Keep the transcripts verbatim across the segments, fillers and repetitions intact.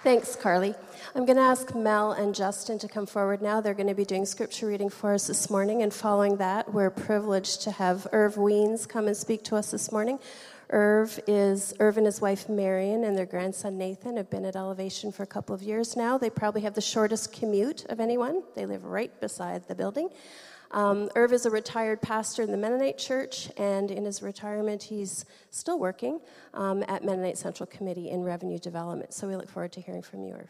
Thanks, Carly. I'm going to ask Mel and Justin to come forward now. They're going to be doing scripture reading for us this morning, and following that, we're privileged to have Irv Weens come and speak to us this morning. Irv is Irv and his wife Marion and their grandson Nathan have been at Elevation for a couple of years now. They probably have the shortest commute of anyone. They live right beside the building. Um, Irv is a retired pastor in the Mennonite Church, and in his retirement, he's still working um, at Mennonite Central Committee in Revenue Development. So we look forward to hearing from you, Irv.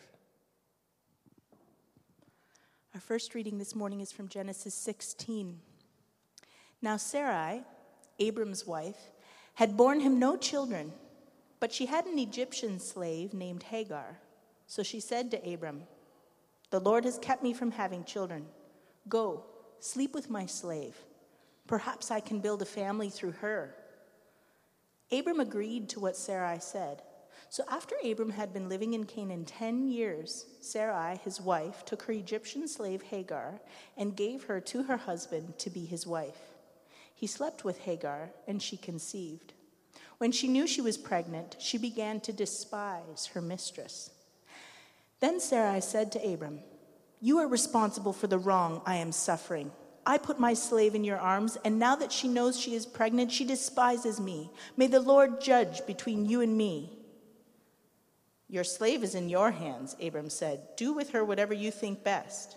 Our first reading this morning is from Genesis sixteen. Now Sarai, Abram's wife, had borne him no children, but she had an Egyptian slave named Hagar. So she said to Abram, "The Lord has kept me from having children. Go, sleep with my slave. Perhaps I can build a family through her." Abram agreed to what Sarai said. So after Abram had been living in Canaan ten years, Sarai, his wife, took her Egyptian slave Hagar and gave her to her husband to be his wife. He slept with Hagar, and she conceived. When she knew she was pregnant, she began to despise her mistress. Then Sarai said to Abram, "You are responsible for the wrong I am suffering. I put my slave in your arms, and now that she knows she is pregnant, she despises me. May the Lord judge between you and me." "Your slave is in your hands," Abram said. "Do with her whatever you think best."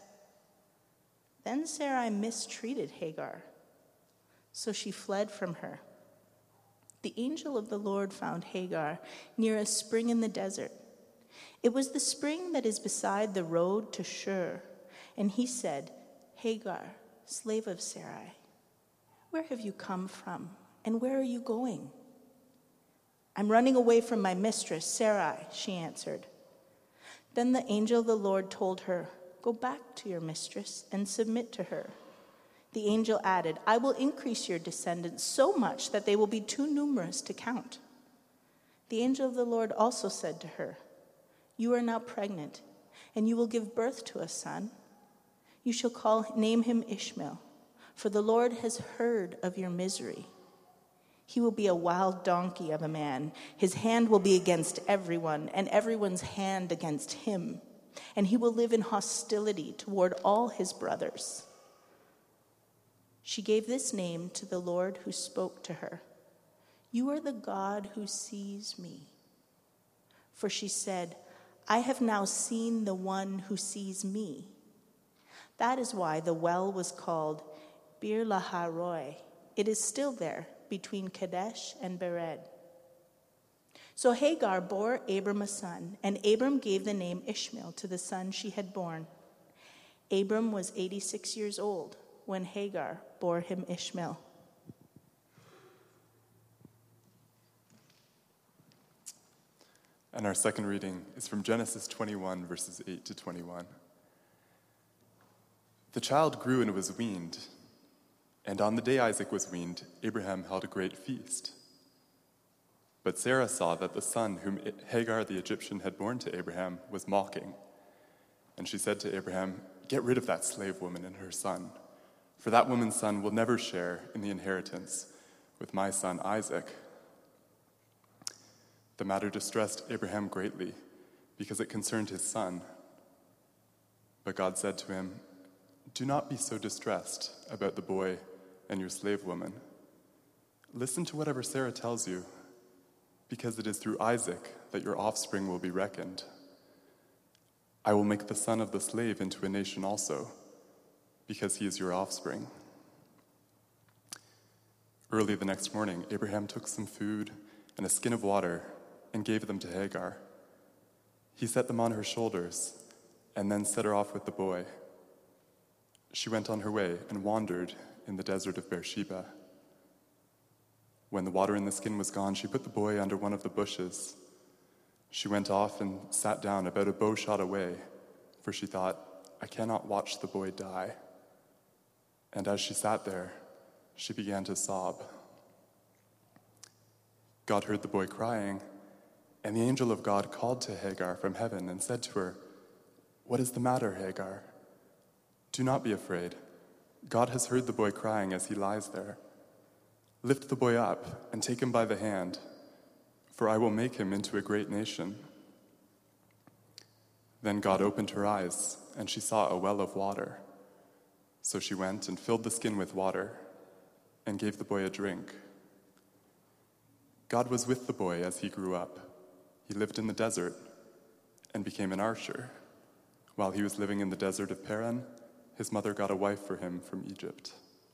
Then Sarai mistreated Hagar, so she fled from her. The angel of the Lord found Hagar near a spring in the desert. It was the spring that is beside the road to Shur, and he said, "Hagar, slave of Sarai, where have you come from, and where are you going?" "I'm running away from my mistress, Sarai," she answered. Then the angel of the Lord told her, "Go back to your mistress and submit to her." The angel added, "I will increase your descendants so much that they will be too numerous to count." The angel of the Lord also said to her, "You are now pregnant, and you will give birth to a son. You shall call name him Ishmael, for the Lord has heard of your misery. He will be a wild donkey of a man. His hand will be against everyone, and everyone's hand against him. And he will live in hostility toward all his brothers." She gave this name to the Lord who spoke to her, "You are the God who sees me." For she said, "I have now seen the one who sees me." That is why the well was called Bir Laharoi. It is still there, between Kadesh and Bered. So Hagar bore Abram a son, and Abram gave the name Ishmael to the son she had born. Abram was eighty-six years old when Hagar bore him Ishmael. And our second reading is from Genesis twenty-one, verses eight to twenty-one. The child grew and was weaned, and on the day Isaac was weaned, Abraham held a great feast. But Sarah saw that the son whom Hagar the Egyptian had borne to Abraham was mocking. And she said to Abraham, "Get rid of that slave woman and her son, for that woman's son will never share in the inheritance with my son Isaac." The matter distressed Abraham greatly, because it concerned his son. But God said to him, "Do not be so distressed about the boy and your slave woman. Listen to whatever Sarah tells you, because it is through Isaac that your offspring will be reckoned. I will make the son of the slave into a nation also, because he is your offspring." Early the next morning, Abraham took some food and a skin of water and gave them to Hagar. He set them on her shoulders and then set her off with the boy. She went on her way and wandered in the desert of Beersheba. When the water in the skin was gone, she put the boy under one of the bushes. She went off and sat down about a bow shot away, for she thought, "I cannot watch the boy die." And as she sat there, she began to sob. God heard the boy crying, and the angel of God called to Hagar from heaven and said to her, "What is the matter, Hagar? Do not be afraid. God has heard the boy crying as he lies there. Lift the boy up and take him by the hand, for I will make him into a great nation. Then God opened her eyes, and she saw a well of water. So she went and filled the skin with water and gave the boy a drink. God was with the boy as he grew up. He lived in the desert and became an archer. While he was living in the desert of Paran, his mother got a wife for him from Egypt.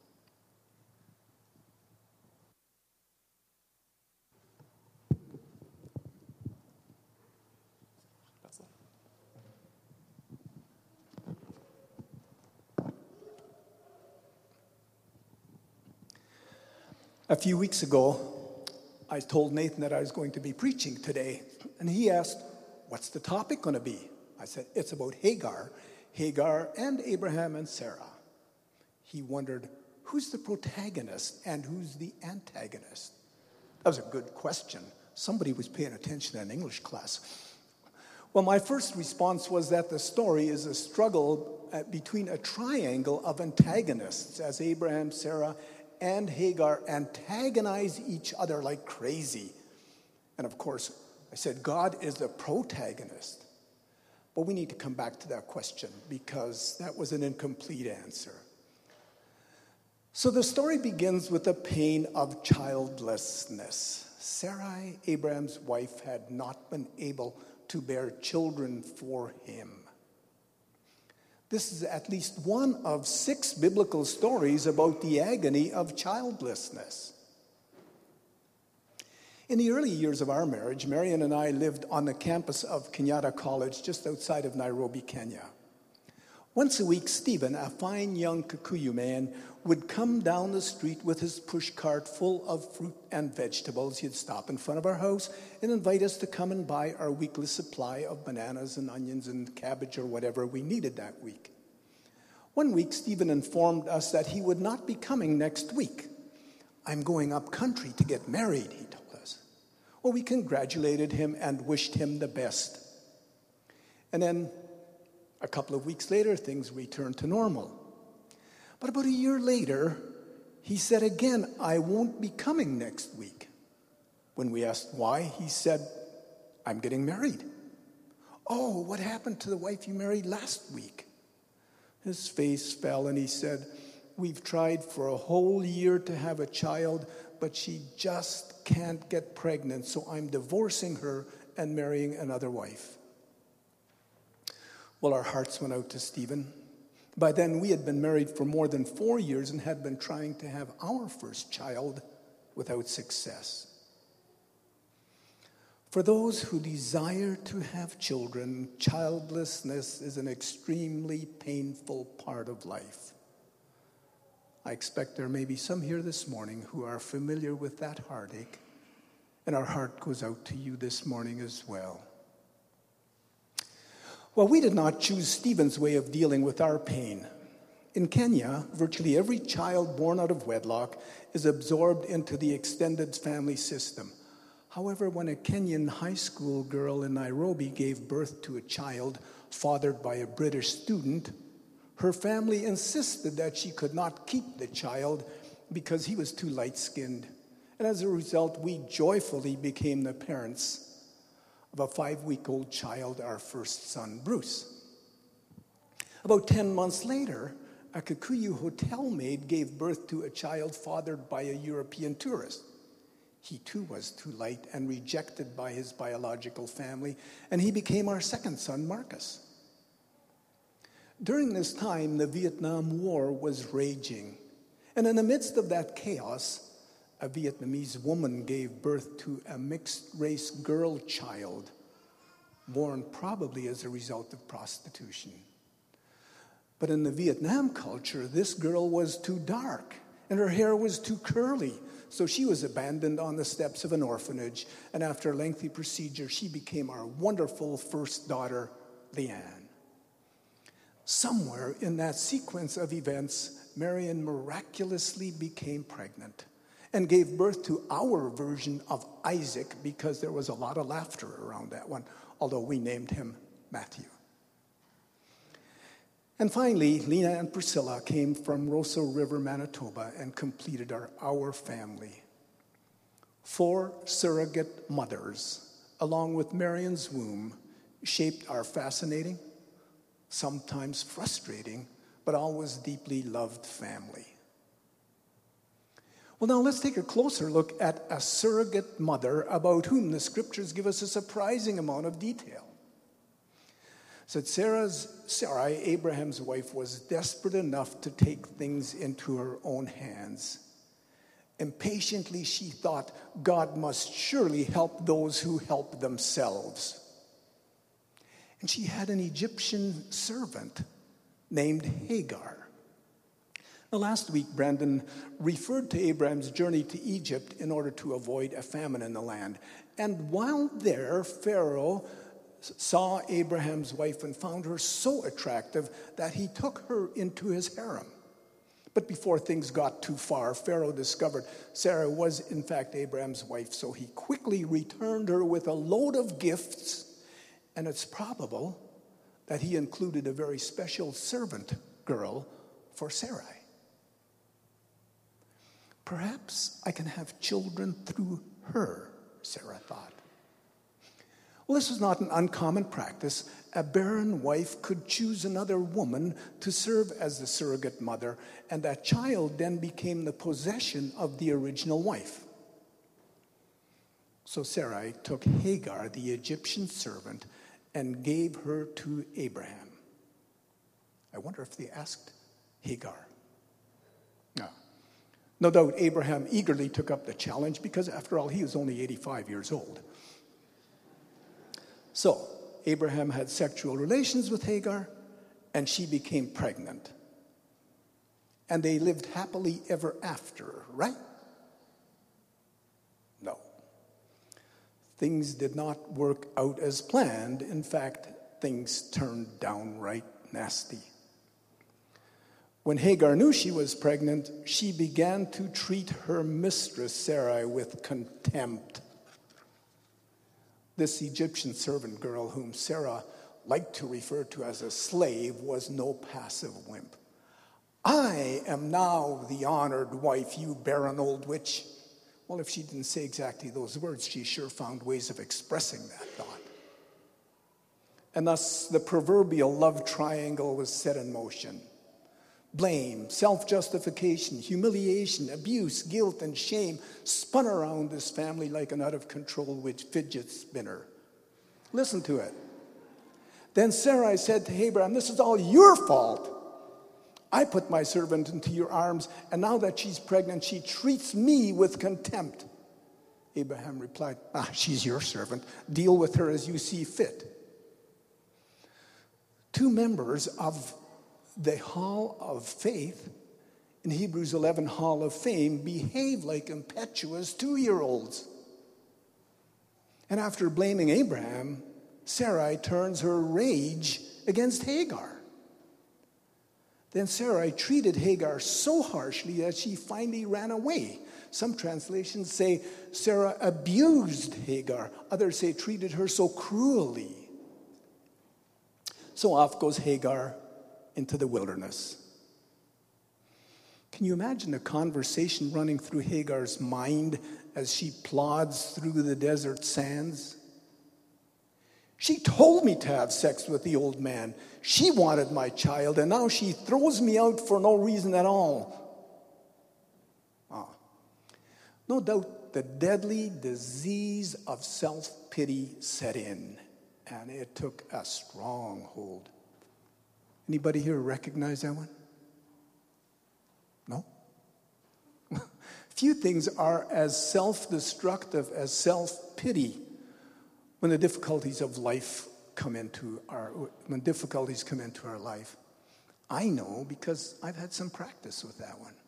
A few weeks ago, I told Nathan that I was going to be preaching today, and he asked, "What's the topic going to be?" I said, "It's about Hagar, Hagar and Abraham and Sarah." He wondered, who's the protagonist and who's the antagonist? That was a good question. Somebody was paying attention in English class. Well, my first response was that the story is a struggle between a triangle of antagonists as Abraham, Sarah, and Hagar antagonize each other like crazy. And of course, I said God is the protagonist. But we need to come back to that question because that was an incomplete answer. So the story begins with the pain of childlessness. Sarai, Abraham's wife, had not been able to bear children for him. This is at least one of six biblical stories about the agony of childlessness. In the early years of our marriage, Marian and I lived on the campus of Kenyatta College just outside of Nairobi, Kenya. Once a week, Stephen, a fine young Kikuyu man, would come down the street with his pushcart full of fruit and vegetables. He'd stop in front of our house and invite us to come and buy our weekly supply of bananas and onions and cabbage or whatever we needed that week. One week, Stephen informed us that he would not be coming next week. "I'm going up country to get married," he told us. Well, we congratulated him and wished him the best. And then a couple of weeks later, things returned to normal. But about a year later, he said again, "I won't be coming next week." When we asked why, he said, "I'm getting married." "Oh, what happened to the wife you married last week?" His face fell and he said, "We've tried for a whole year to have a child, but she just can't get pregnant, so I'm divorcing her and marrying another wife." Well, our hearts went out to Stephen. By then, we had been married for more than four years and had been trying to have our first child without success. For those who desire to have children, childlessness is an extremely painful part of life. I expect there may be some here this morning who are familiar with that heartache, and our heart goes out to you this morning as well. Well, we did not choose Stephen's way of dealing with our pain. In Kenya, virtually every child born out of wedlock is absorbed into the extended family system. However, when a Kenyan high school girl in Nairobi gave birth to a child fathered by a British student, her family insisted that she could not keep the child because he was too light-skinned. And as a result, we joyfully became the parents of a five-week-old child, our first son, Bruce. About ten months later, a Kikuyu hotel maid gave birth to a child fathered by a European tourist. He too was too light and rejected by his biological family, and he became our second son, Marcus. During this time, the Vietnam War was raging, and in the midst of that chaos, a Vietnamese woman gave birth to a mixed-race girl child, born probably as a result of prostitution. But in the Vietnam culture, this girl was too dark, and her hair was too curly, so she was abandoned on the steps of an orphanage, and after a lengthy procedure, she became our wonderful first daughter, Leanne. Somewhere in that sequence of events, Marian miraculously became pregnant and gave birth to our version of Isaac because there was a lot of laughter around that one, although we named him Matthew. And finally, Lena and Priscilla came from Roseau River, Manitoba, and completed our, our family. Four surrogate mothers, along with Marian's womb, shaped our fascinating, sometimes frustrating, but always deeply loved family. Well, now let's take a closer look at a surrogate mother about whom the scriptures give us a surprising amount of detail. So Sarah's, Sarai, Abraham's wife, was desperate enough to take things into her own hands. Impatiently, she thought God must surely help those who help themselves. And she had an Egyptian servant named Hagar. Now, last week, Brandon referred to Abraham's journey to Egypt in order to avoid a famine in the land. And while there, Pharaoh saw Abraham's wife and found her so attractive that he took her into his harem. But before things got too far, Pharaoh discovered Sarah was in fact Abraham's wife, so he quickly returned her with a load of gifts, and it's probable that he included a very special servant girl for Sarai. Perhaps I can have children through her, Sarah thought. Well, this was not an uncommon practice. A barren wife could choose another woman to serve as the surrogate mother, and that child then became the possession of the original wife. So Sarai took Hagar, the Egyptian servant, and gave her to Abraham. I wonder if they asked Hagar. No. No doubt Abraham eagerly took up the challenge because, after all, he was only eighty-five years old. So, Abraham had sexual relations with Hagar, and she became pregnant. And they lived happily ever after, right? No. Things did not work out as planned. In fact, things turned downright nasty. When Hagar knew she was pregnant, she began to treat her mistress, Sarai, with contempt. This Egyptian servant girl, whom Sarah liked to refer to as a slave, was no passive wimp. I am now the honored wife, you barren old witch. Well, if she didn't say exactly those words, she sure found ways of expressing that thought. And thus the proverbial love triangle was set in motion. Blame, self-justification, humiliation, abuse, guilt, and shame spun around this family like an out-of-control fidget spinner. Listen to it. Then Sarai said to Abraham, "This is all your fault. I put my servant into your arms, and now that she's pregnant, she treats me with contempt." Abraham replied, "Ah, she's your servant. Deal with her as you see fit." Two members of the Hall of Faith, in Hebrews eleven, Hall of Fame, behave like impetuous two-year-olds. And after blaming Abraham, Sarai turns her rage against Hagar. Then Sarai treated Hagar so harshly that she finally ran away. Some translations say Sarah abused Hagar. Others say treated her so cruelly. So off goes Hagar into the wilderness. Can you imagine the conversation running through Hagar's mind as she plods through the desert sands? She told me to have sex with the old man. She wanted my child, and now she throws me out for no reason at all. Ah. No doubt the deadly disease of self-pity set in, and it took a strong hold. Anybody here recognize that one? No? Few things are as self-destructive as self-pity when the difficulties of life come into our when difficulties come into our life. I know because I've had some practice with that one.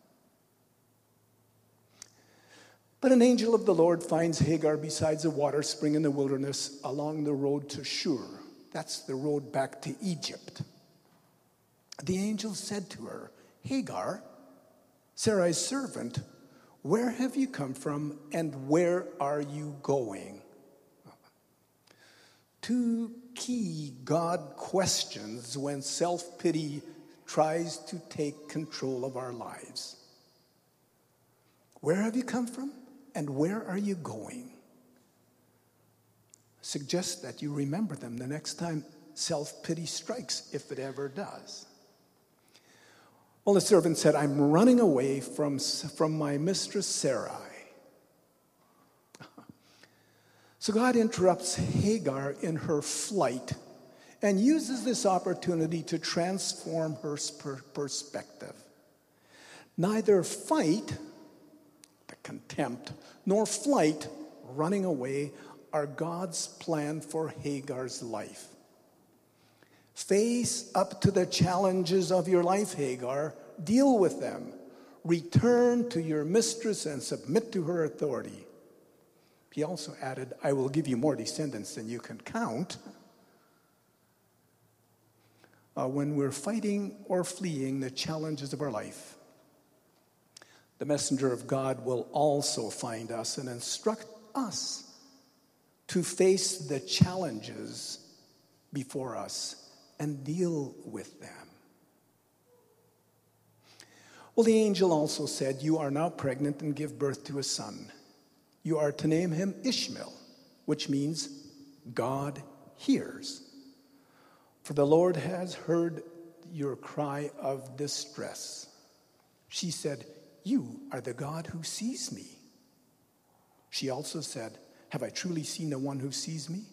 But an angel of the Lord finds Hagar beside a water spring in the wilderness along the road to Shur. That's the road back to Egypt. The angel said to her, "Hagar, Sarai's servant, where have you come from and where are you going?" Two key God questions when self-pity tries to take control of our lives. Where have you come from and where are you going? suggest that you remember them the next time self-pity strikes, if it ever does. Well, the servant said, I'm running away from, from my mistress Sarai. So God interrupts Hagar in her flight and uses this opportunity to transform her per- perspective. Neither fight, the contempt, nor flight, running away, are God's plan for Hagar's life. Face up to the challenges of your life, Hagar. Deal with them. Return to your mistress and submit to her authority. He also added, I will give you more descendants than you can count. Uh, when we're fighting or fleeing the challenges of our life, the messenger of God will also find us and instruct us to face the challenges before us and deal with them. Well, the angel also said, you are now pregnant and give birth to a son. You are to name him Ishmael, which means God hears. For the Lord has heard your cry of distress. She said, you are the God who sees me. She also said, have I truly seen the one who sees me?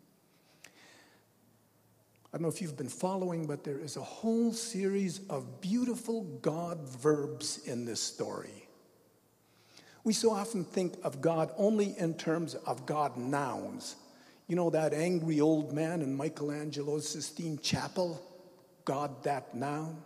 I don't know if you've been following, but there is a whole series of beautiful God verbs in this story. We so often think of God only in terms of God nouns. You know that angry old man in Michelangelo's Sistine Chapel? God that noun?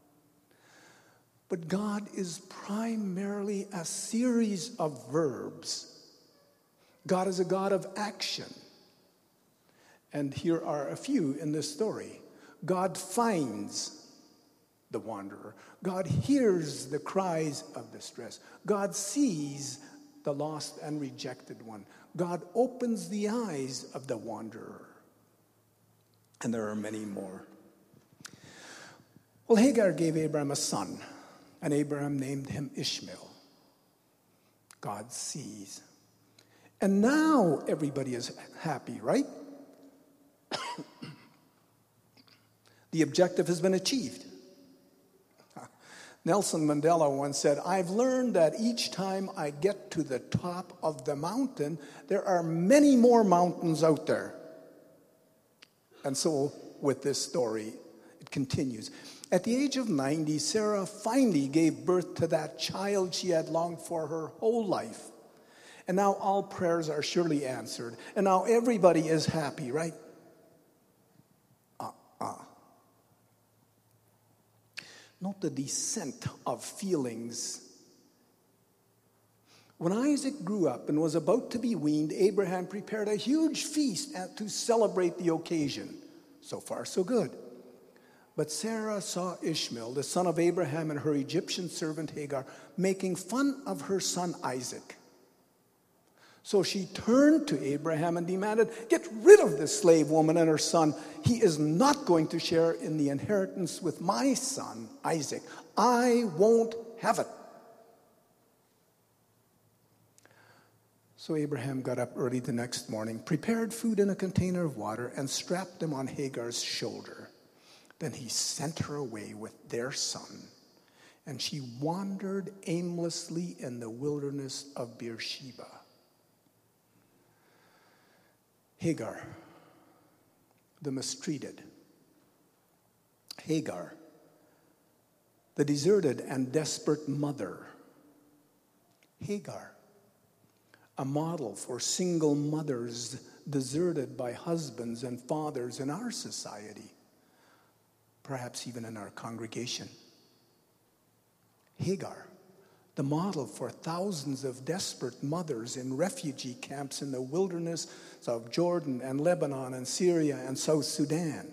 But God is primarily a series of verbs. God is a God of action. And here are a few in this story. God finds the wanderer. God hears the cries of distress. God sees the lost and rejected one. God opens the eyes of the wanderer. And there are many more. Well, Hagar gave Abraham a son, and Abraham named him Ishmael. God sees. And now everybody is happy, right? The objective has been achieved. Nelson Mandela once said, I've learned that each time I get to the top of the mountain, there are many more mountains out there. And so with this story, it continues. At the age of ninety, Sarah finally gave birth to that child she had longed for her whole life. And now all prayers are surely answered. And now everybody is happy, right? Uh-uh. Note the descent of feelings. When Isaac grew up and was about to be weaned, Abraham prepared a huge feast to celebrate the occasion. So far, so good. But Sarah saw Ishmael, the son of Abraham, and her Egyptian servant Hagar, making fun of her son Isaac. So she turned to Abraham and demanded, get rid of this slave woman and her son. He is not going to share in the inheritance with my son, Isaac. I won't have it. So Abraham got up early the next morning, prepared food in a container of water, and strapped them on Hagar's shoulder. Then he sent her away with their son, and she wandered aimlessly in the wilderness of Beersheba. Hagar, the mistreated. Hagar, the deserted and desperate mother. Hagar, a model for single mothers deserted by husbands and fathers in our society, perhaps even in our congregation. Hagar, the model for thousands of desperate mothers in refugee camps in the wilderness of Jordan and Lebanon and Syria and South Sudan.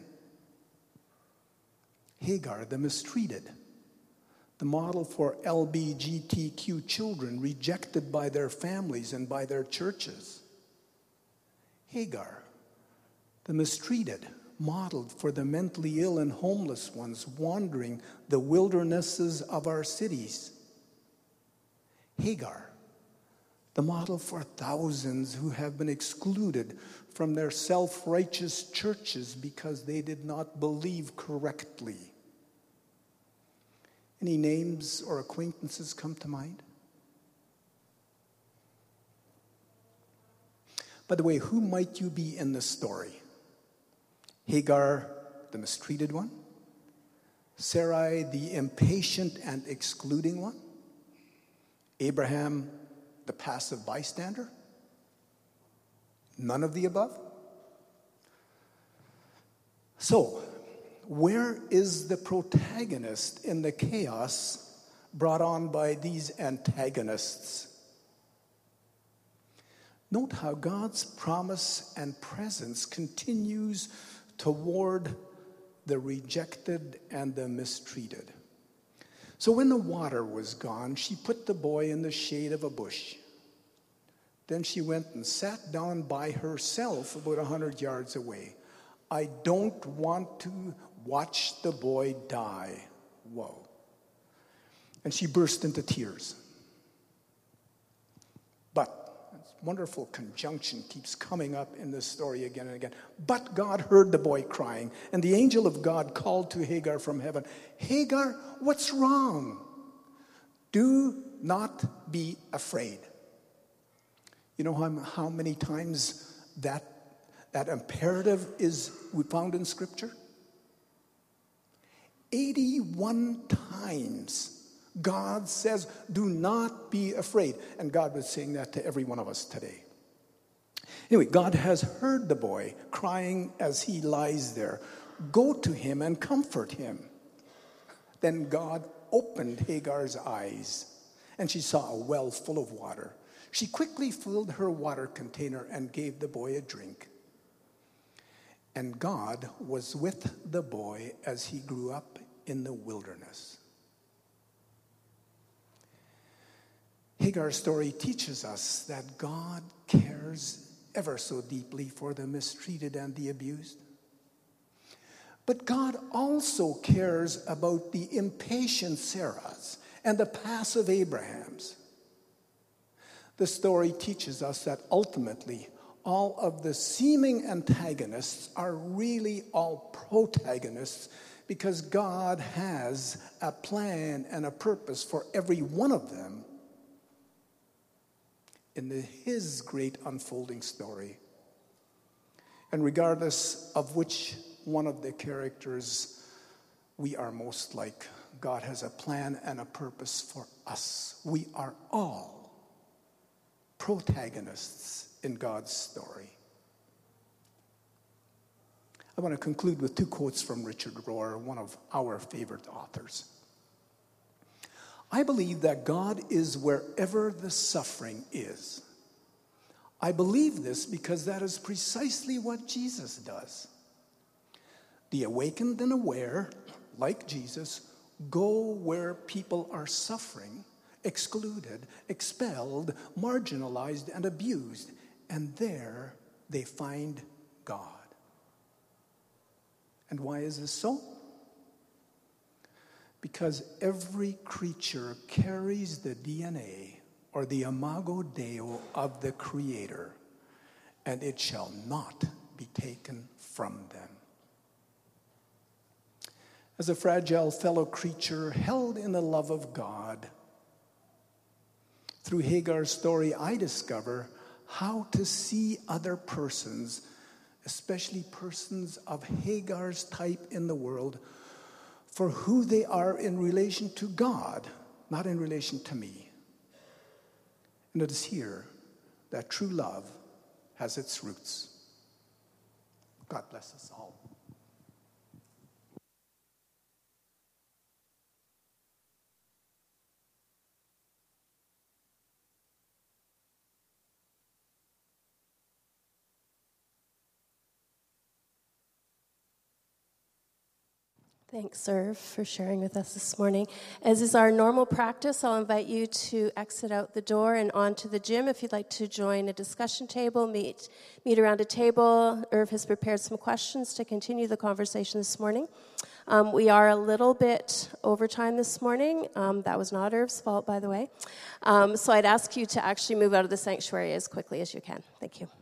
Hagar, the mistreated, the model for L G B T Q children rejected by their families and by their churches. Hagar, the mistreated, modeled for the mentally ill and homeless ones wandering the wildernesses of our cities. Hagar, the model for thousands who have been excluded from their self-righteous churches because they did not believe correctly. Any names or acquaintances come to mind? By the way, who might you be in this story? Hagar, the mistreated one? Sarai, the impatient and excluding one? Abraham, the passive bystander? None of the above? So, where is the protagonist in the chaos brought on by these antagonists? Note how God's promise and presence continues toward the rejected and the mistreated. So when the water was gone, she put the boy in the shade of a bush. Then she went and sat down by herself about a hundred yards away. I don't want to watch the boy die. Whoa. And she burst into tears. But wonderful conjunction keeps coming up in this story again and again. But God heard the boy crying, and the angel of God called to Hagar from heaven, Hagar, what's wrong? Do not be afraid. You know how, how many times that, that imperative is found in Scripture? eighty-one times. God says, do not be afraid. And God was saying that to every one of us today. Anyway, God has heard the boy crying as he lies there. Go to him and comfort him. Then God opened Hagar's eyes, and she saw a well full of water. She quickly filled her water container and gave the boy a drink. And God was with the boy as he grew up in the wilderness. Hagar's story teaches us that God cares ever so deeply for the mistreated and the abused. But God also cares about the impatient Sarahs and the passive Abrahams. The story teaches us that ultimately all of the seeming antagonists are really all protagonists because God has a plan and a purpose for every one of them in the, his great unfolding story. And regardless of which one of the characters we are most like, God has a plan and a purpose for us. We are all protagonists in God's story. I want to conclude with two quotes from Richard Rohr, one of our favorite authors. I believe that God is wherever the suffering is. I believe this because that is precisely what Jesus does. The awakened and aware, like Jesus, go where people are suffering, excluded, expelled, marginalized, and abused, and there they find God. And why is this so? Because every creature carries the D N A or the imago Dei of the Creator, and it shall not be taken from them. As a fragile fellow creature held in the love of God, through Hagar's story, I discover how to see other persons, especially persons of Hagar's type in the world, for who they are in relation to God, not in relation to me. And it is here that true love has its roots. God bless us all. Thanks, Irv, for sharing with us this morning. As is our normal practice, I'll invite you to exit out the door and onto the gym if you'd like to join a discussion table, meet meet around a table. Irv has prepared some questions to continue the conversation this morning. Um, we are a little bit over time this morning. Um, that was not Irv's fault, by the way. Um, so I'd ask you to actually move out of the sanctuary as quickly as you can. Thank you.